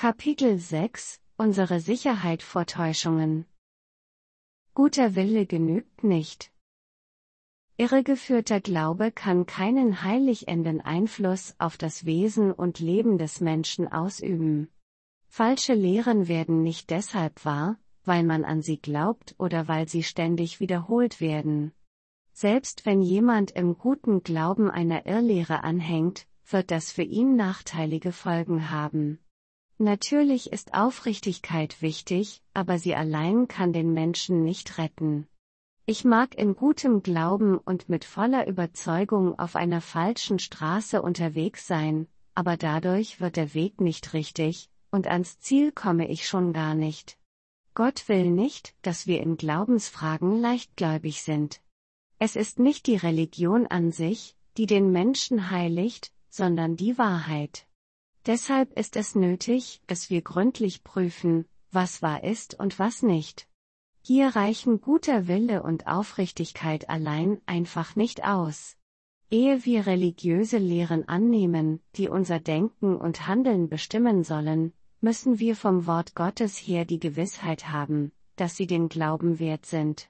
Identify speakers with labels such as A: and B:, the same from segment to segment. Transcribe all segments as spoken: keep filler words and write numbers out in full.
A: Kapitel sechs – Unsere Sicherheit vor Täuschungen. Guter Wille genügt nicht. Irregeführter Glaube kann keinen heilig endenden Einfluss auf das Wesen und Leben des Menschen ausüben. Falsche Lehren werden nicht deshalb wahr, weil man an sie glaubt oder weil sie ständig wiederholt werden. Selbst wenn jemand im guten Glauben einer Irrlehre anhängt, wird das für ihn nachteilige Folgen haben. Natürlich ist Aufrichtigkeit wichtig, aber sie allein kann den Menschen nicht retten. Ich mag in gutem Glauben und mit voller Überzeugung auf einer falschen Straße unterwegs sein, aber dadurch wird der Weg nicht richtig, und ans Ziel komme ich schon gar nicht. Gott will nicht, dass wir in Glaubensfragen leichtgläubig sind. Es ist nicht die Religion an sich, die den Menschen heiligt, sondern die Wahrheit. Deshalb ist es nötig, dass wir gründlich prüfen, was wahr ist und was nicht. Hier reichen guter Wille und Aufrichtigkeit allein einfach nicht aus. Ehe wir religiöse Lehren annehmen, die unser Denken und Handeln bestimmen sollen, müssen wir vom Wort Gottes her die Gewissheit haben, dass sie den Glauben wert sind.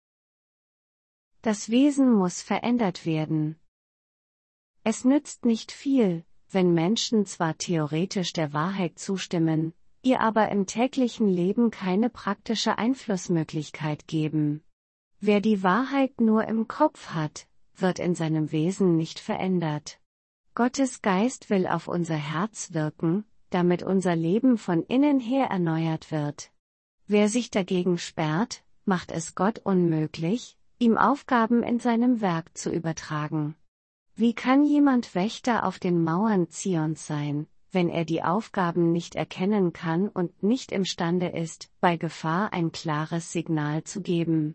A: Das Wesen muss verändert werden. Es nützt nicht viel, wenn Menschen zwar theoretisch der Wahrheit zustimmen, ihr aber im täglichen Leben keine praktische Einflussmöglichkeit geben. Wer die Wahrheit nur im Kopf hat, wird in seinem Wesen nicht verändert. Gottes Geist will auf unser Herz wirken, damit unser Leben von innen her erneuert wird. Wer sich dagegen sperrt, macht es Gott unmöglich, ihm Aufgaben in seinem Werk zu übertragen. Wie kann jemand Wächter auf den Mauern Zions sein, wenn er die Aufgaben nicht erkennen kann und nicht imstande ist, bei Gefahr ein klares Signal zu geben?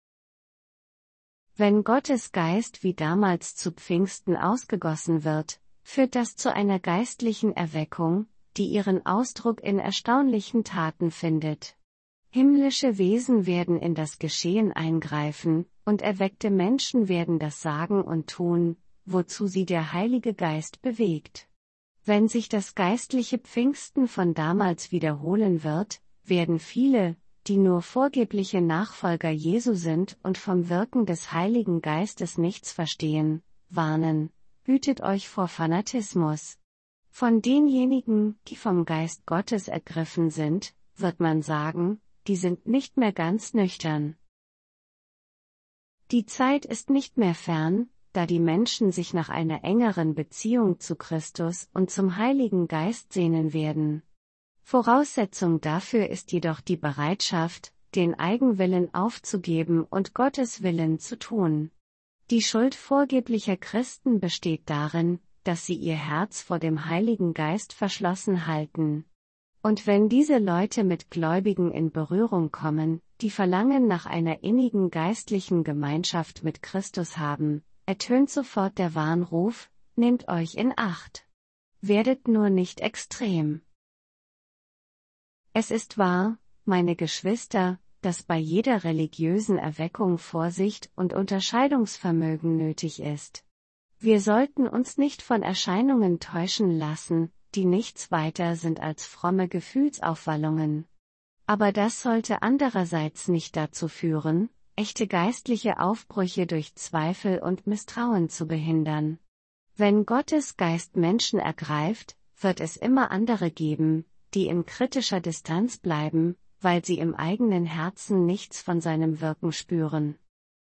A: Wenn Gottes Geist wie damals zu Pfingsten ausgegossen wird, führt das zu einer geistlichen Erweckung, die ihren Ausdruck in erstaunlichen Taten findet. Himmlische Wesen werden in das Geschehen eingreifen, und erweckte Menschen werden das sagen und tun, wozu sie der Heilige Geist bewegt. Wenn sich das geistliche Pfingsten von damals wiederholen wird, werden viele, die nur vorgebliche Nachfolger Jesu sind und vom Wirken des Heiligen Geistes nichts verstehen, warnen: Hütet euch vor Fanatismus. Von denjenigen, die vom Geist Gottes ergriffen sind, wird man sagen, die sind nicht mehr ganz nüchtern. Die Zeit ist nicht mehr fern, da die Menschen sich nach einer engeren Beziehung zu Christus und zum Heiligen Geist sehnen werden. Voraussetzung dafür ist jedoch die Bereitschaft, den Eigenwillen aufzugeben und Gottes Willen zu tun. Die Schuld vorgeblicher Christen besteht darin, dass sie ihr Herz vor dem Heiligen Geist verschlossen halten. Und wenn diese Leute mit Gläubigen in Berührung kommen, die Verlangen nach einer innigen geistlichen Gemeinschaft mit Christus haben, ertönt sofort der Warnruf: Nehmt euch in Acht. Werdet nur nicht extrem. Es ist wahr, meine Geschwister, dass bei jeder religiösen Erweckung Vorsicht und Unterscheidungsvermögen nötig ist. Wir sollten uns nicht von Erscheinungen täuschen lassen, die nichts weiter sind als fromme Gefühlsaufwallungen. Aber das sollte andererseits nicht dazu führen, echte geistliche Aufbrüche durch Zweifel und Misstrauen zu behindern. Wenn Gottes Geist Menschen ergreift, wird es immer andere geben, die in kritischer Distanz bleiben, weil sie im eigenen Herzen nichts von seinem Wirken spüren.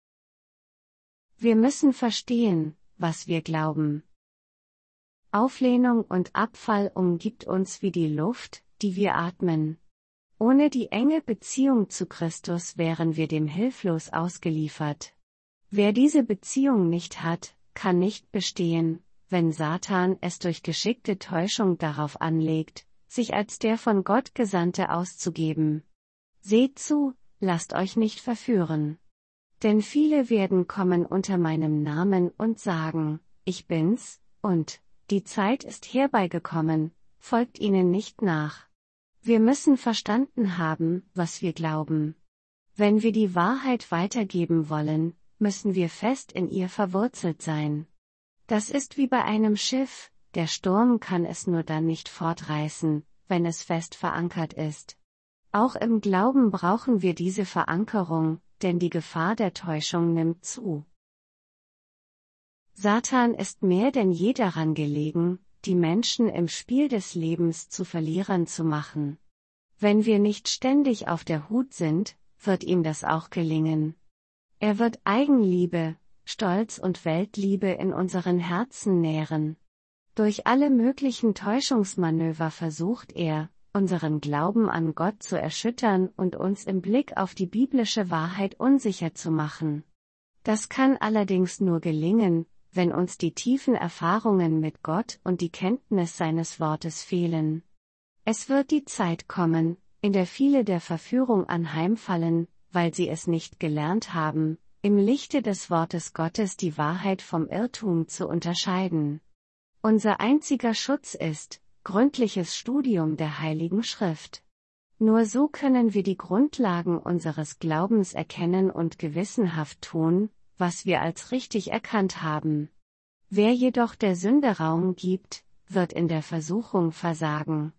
A: Wir müssen verstehen, was wir glauben. Auflehnung und Abfall umgibt uns wie die Luft, die wir atmen. Ohne die enge Beziehung zu Christus wären wir dem hilflos ausgeliefert. Wer diese Beziehung nicht hat, kann nicht bestehen, wenn Satan es durch geschickte Täuschung darauf anlegt, sich als der von Gott Gesandte auszugeben. Seht zu, lasst euch nicht verführen. Denn viele werden kommen unter meinem Namen und sagen: Ich bin's, und die Zeit ist herbeigekommen, folgt ihnen nicht nach. Wir müssen verstanden haben, was wir glauben. Wenn wir die Wahrheit weitergeben wollen, müssen wir fest in ihr verwurzelt sein. Das ist wie bei einem Schiff, der Sturm kann es nur dann nicht fortreißen, wenn es fest verankert ist. Auch im Glauben brauchen wir diese Verankerung, denn die Gefahr der Täuschung nimmt zu. Satan ist mehr denn je daran gelegen, die Menschen im Spiel des Lebens zu Verlierern zu machen. Wenn wir nicht ständig auf der Hut sind, wird ihm das auch gelingen. Er wird Eigenliebe, Stolz und Weltliebe in unseren Herzen nähren. Durch alle möglichen Täuschungsmanöver versucht er, unseren Glauben an Gott zu erschüttern und uns im Blick auf die biblische Wahrheit unsicher zu machen. Das kann allerdings nur gelingen, wenn uns die tiefen Erfahrungen mit Gott und die Kenntnis seines Wortes fehlen. Es wird die Zeit kommen, in der viele der Verführung anheimfallen, weil sie es nicht gelernt haben, im Lichte des Wortes Gottes die Wahrheit vom Irrtum zu unterscheiden. Unser einziger Schutz ist gründliches Studium der Heiligen Schrift. Nur so können wir die Grundlagen unseres Glaubens erkennen und gewissenhaft tun, was wir als richtig erkannt haben. Wer jedoch der Sünde Raum gibt, wird in der Versuchung versagen.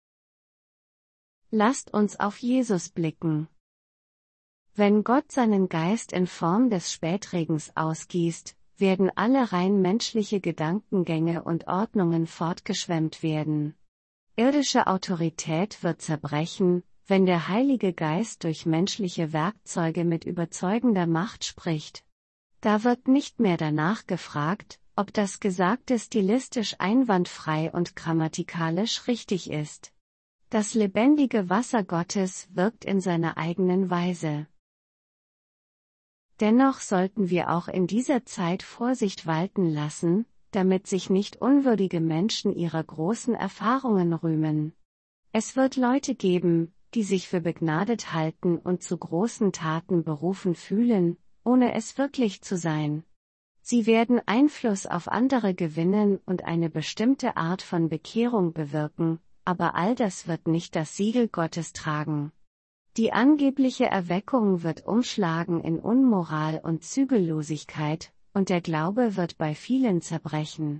A: Lasst uns auf Jesus blicken. Wenn Gott seinen Geist in Form des Spätregens ausgießt, werden alle rein menschliche Gedankengänge und Ordnungen fortgeschwemmt werden. Irdische Autorität wird zerbrechen, wenn der Heilige Geist durch menschliche Werkzeuge mit überzeugender Macht spricht. Da wird nicht mehr danach gefragt, ob das Gesagte stilistisch einwandfrei und grammatikalisch richtig ist. Das lebendige Wasser Gottes wirkt in seiner eigenen Weise. Dennoch sollten wir auch in dieser Zeit Vorsicht walten lassen, damit sich nicht unwürdige Menschen ihrer großen Erfahrungen rühmen. Es wird Leute geben, die sich für begnadet halten und zu großen Taten berufen fühlen, ohne es wirklich zu sein. Sie werden Einfluss auf andere gewinnen und eine bestimmte Art von Bekehrung bewirken, aber all das wird nicht das Siegel Gottes tragen. Die angebliche Erweckung wird umschlagen in Unmoral und Zügellosigkeit, und der Glaube wird bei vielen zerbrechen.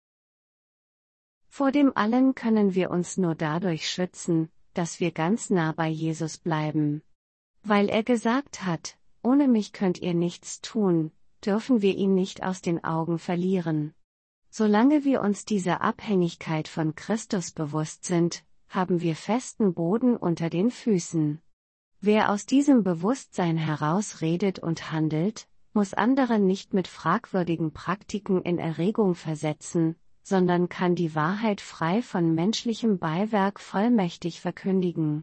A: Vor dem Allen können wir uns nur dadurch schützen, dass wir ganz nah bei Jesus bleiben. Weil er gesagt hat, ohne mich könnt ihr nichts tun, dürfen wir ihn nicht aus den Augen verlieren. Solange wir uns dieser Abhängigkeit von Christus bewusst sind, haben wir festen Boden unter den Füßen. Wer aus diesem Bewusstsein heraus redet und handelt, muss andere nicht mit fragwürdigen Praktiken in Erregung versetzen, sondern kann die Wahrheit frei von menschlichem Beiwerk vollmächtig verkündigen.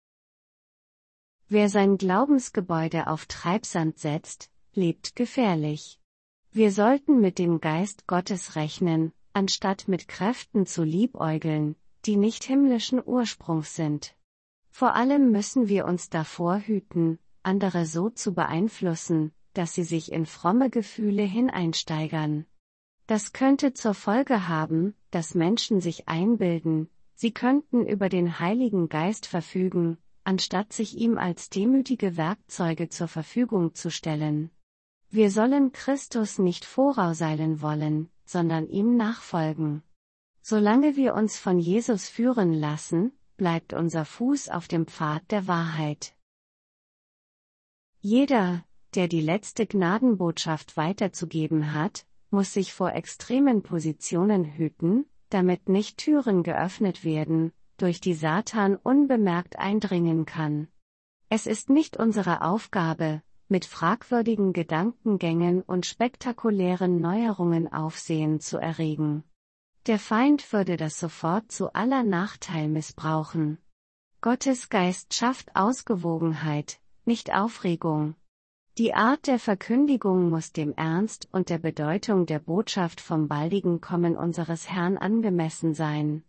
A: Wer sein Glaubensgebäude auf Treibsand setzt, lebt gefährlich. Wir sollten mit dem Geist Gottes rechnen, anstatt mit Kräften zu liebäugeln, die nicht himmlischen Ursprungs sind. Vor allem müssen wir uns davor hüten, andere so zu beeinflussen, dass sie sich in fromme Gefühle hineinsteigern. Das könnte zur Folge haben, dass Menschen sich einbilden, sie könnten über den Heiligen Geist verfügen, anstatt sich ihm als demütige Werkzeuge zur Verfügung zu stellen. Wir sollen Christus nicht vorauseilen wollen, sondern ihm nachfolgen. Solange wir uns von Jesus führen lassen, bleibt unser Fuß auf dem Pfad der Wahrheit. Jeder, der die letzte Gnadenbotschaft weiterzugeben hat, muss sich vor extremen Positionen hüten, damit nicht Türen geöffnet werden, durch die Satan unbemerkt eindringen kann. Es ist nicht unsere Aufgabe, mit fragwürdigen Gedankengängen und spektakulären Neuerungen Aufsehen zu erregen. Der Feind würde das sofort zu aller Nachteil missbrauchen. Gottes Geist schafft Ausgewogenheit, nicht Aufregung. Die Art der Verkündigung muss dem Ernst und der Bedeutung der Botschaft vom baldigen Kommen unseres Herrn angemessen sein.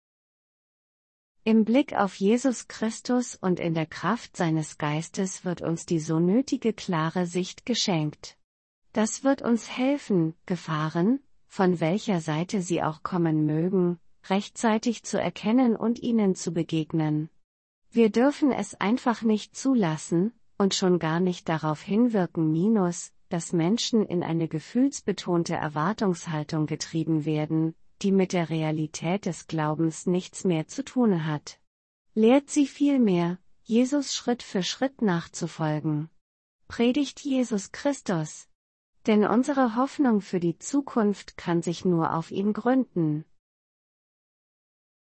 A: Im Blick auf Jesus Christus und in der Kraft seines Geistes wird uns die so nötige klare Sicht geschenkt. Das wird uns helfen, Gefahren, von welcher Seite sie auch kommen mögen, rechtzeitig zu erkennen und ihnen zu begegnen. Wir dürfen es einfach nicht zulassen, und schon gar nicht darauf hinwirken minus, dass Menschen in eine gefühlsbetonte Erwartungshaltung getrieben werden, die mit der Realität des Glaubens nichts mehr zu tun hat. Lehrt sie vielmehr, Jesus Schritt für Schritt nachzufolgen. Predigt Jesus Christus. Denn unsere Hoffnung für die Zukunft kann sich nur auf ihn gründen.